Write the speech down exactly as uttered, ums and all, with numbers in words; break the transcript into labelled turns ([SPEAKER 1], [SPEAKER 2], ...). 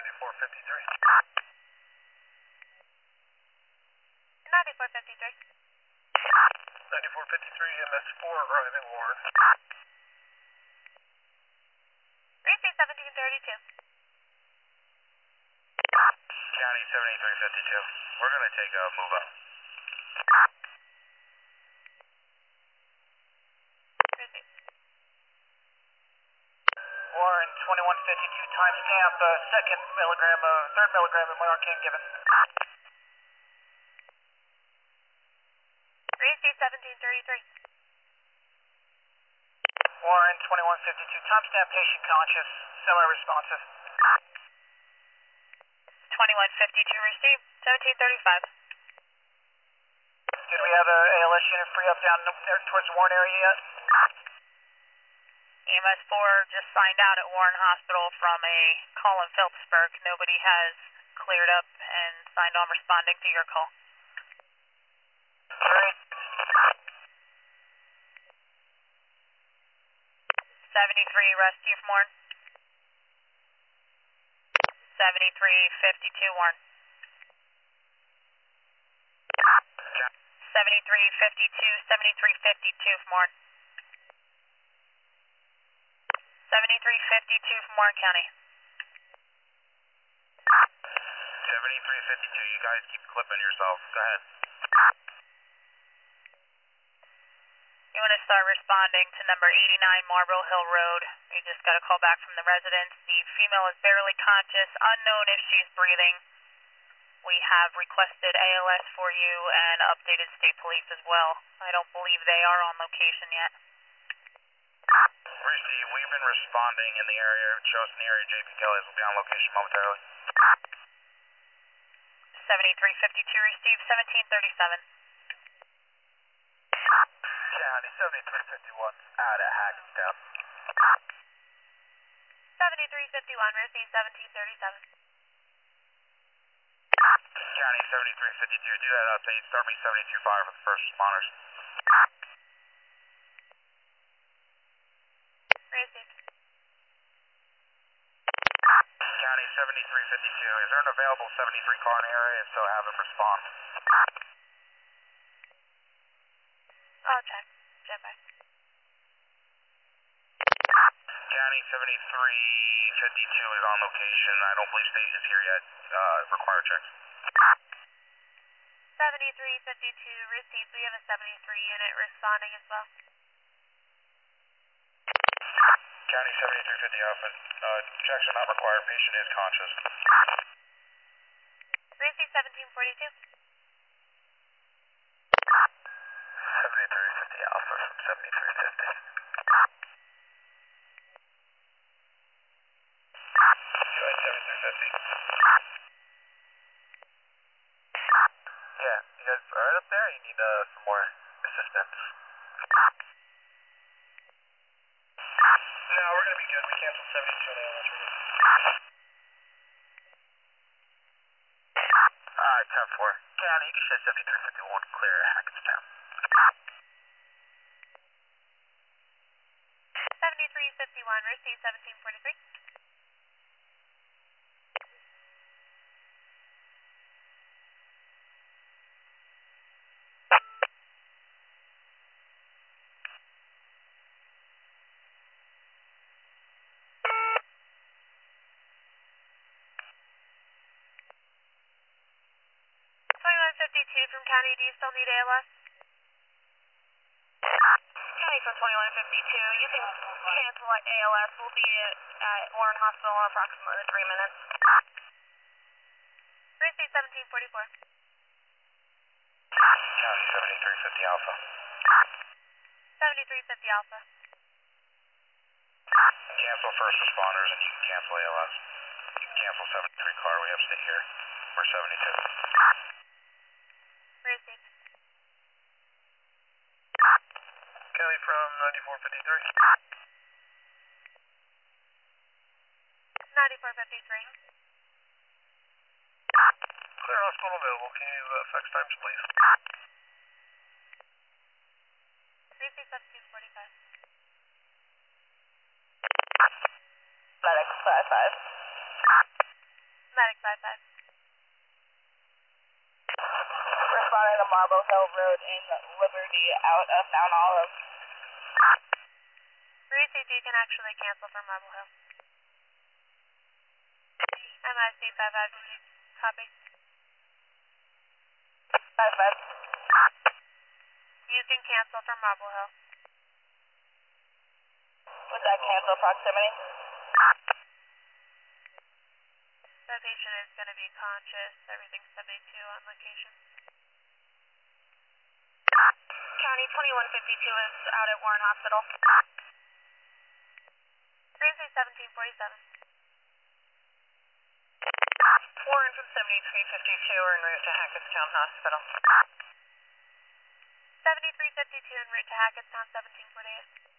[SPEAKER 1] ninety-four fifty-three.
[SPEAKER 2] ninety-four fifty-three.
[SPEAKER 1] ninety-four fifty-three, M S four, arriving Warren.
[SPEAKER 2] Receive seventeen thirty-two.
[SPEAKER 1] County seventy-three fifty-two. We're going to take a move up.
[SPEAKER 2] Receive.
[SPEAKER 1] Warren, twenty-one fifty-two, timestamp, uh, second milligram, uh, third milligram of Narcan given.
[SPEAKER 2] Receive seventeen thirty-three.
[SPEAKER 1] Warren, twenty-one fifty-two, timestamp, patient conscious, semi-responsive.
[SPEAKER 2] twenty-one fifty-two received, seventeen thirty-five.
[SPEAKER 1] Did we have a A L S unit free up down there towards the Warren area yet?
[SPEAKER 2] E M S four just signed out at Warren Hospital from a call in Phillipsburg. Nobody has cleared up and signed on responding to your call.
[SPEAKER 1] Great.
[SPEAKER 2] seventy-three rescue from Warren. seventy-three fifty-two Warren. seventy-three fifty-two, seventy-three fifty-two from Warren. seventy-three fifty-two from Warren County.
[SPEAKER 1] seventy-three fifty-two, you guys keep clipping yourself. Go ahead.
[SPEAKER 2] You want to start responding to number eighty-nine Marlboro Hill Road. You just got a call back from the residents. The female is barely conscious, unknown if she's breathing. We have requested A L S for you and updated state police as well. I don't believe they are on location yet.
[SPEAKER 1] Receive, we've been responding in the area. Show us in the area. J P Kelly's will be on location momentarily.
[SPEAKER 2] seventy-three fifty-two received, seventeen thirty-seven.
[SPEAKER 1] County seventy-three fifty-one, out of Hackettstown.
[SPEAKER 2] seventy-three fifty-one received, seventeen thirty-seven.
[SPEAKER 1] County seventy-three fifty-two, do that update. Start me seventy-two five for the first responders.
[SPEAKER 2] Received.
[SPEAKER 1] County seventy-three fifty-two, is there an available seventy-three car in the area? If so, have them respond.
[SPEAKER 2] I'll check. Check back.
[SPEAKER 1] County seventy-three fifty-two is on location. I don't believe Stacey's here yet. Uh, require checks.
[SPEAKER 2] seventy-three fifty-two received. We have a seventy-three unit responding as well.
[SPEAKER 1] County seventy-three fifty Alpha, uh, checks are not required. Patient is conscious.
[SPEAKER 2] Received seventeen forty-two.
[SPEAKER 1] seventy-three fifty Alpha from seventy-three fifty. County seventy-three fifty. Yeah, you guys all right up there? You need uh, some more assistance? No, we're going to be good. We canceled seventy-two and A L S. Alright, ten four. County, you can say seventy-three fifty-one, clear at Hackettstown.
[SPEAKER 2] seventy-three fifty-one received, seventeen forty-three. twenty-one fifty-two from County, do you still need A L S? County from twenty-one fifty-two, you can cancel A L S. We'll be at, at Warren Hospital in approximately three minutes. Received seventeen forty-four.
[SPEAKER 1] County seventy-three fifty Alpha.
[SPEAKER 2] seventy-three fifty Alpha.
[SPEAKER 1] Cancel first responders and you can cancel A L S. You can cancel seventy-three car. We have stay here. We're seventy-two.
[SPEAKER 2] Received.
[SPEAKER 1] Kelly from ninety-four fifty-three.
[SPEAKER 2] ninety-four fifty-three.
[SPEAKER 1] Clear hospital available. Can you uh, fax times, please?
[SPEAKER 2] Received seventeen forty-five.
[SPEAKER 3] Medic five five.
[SPEAKER 2] Medic five five.
[SPEAKER 3] Responding to Marble Hill Road in Liberty out of Mount Olive.
[SPEAKER 2] three C T can actually cancel for Marble Hill. M I C five five, did you copy?
[SPEAKER 3] five five.
[SPEAKER 2] You can cancel for Marble Hill.
[SPEAKER 3] Was that cancel proximity?
[SPEAKER 2] That patient is going to be conscious. Everything's seventy-two on location.
[SPEAKER 3] County twenty-one fifty-two is out at Warren Hospital.
[SPEAKER 2] three C seventeen forty-seven.
[SPEAKER 3] Warren from seventy-three fifty-two are en route to Hackettstown Hospital.
[SPEAKER 2] seventy-three fifty-two en route to Hackettstown seventeen forty-eight.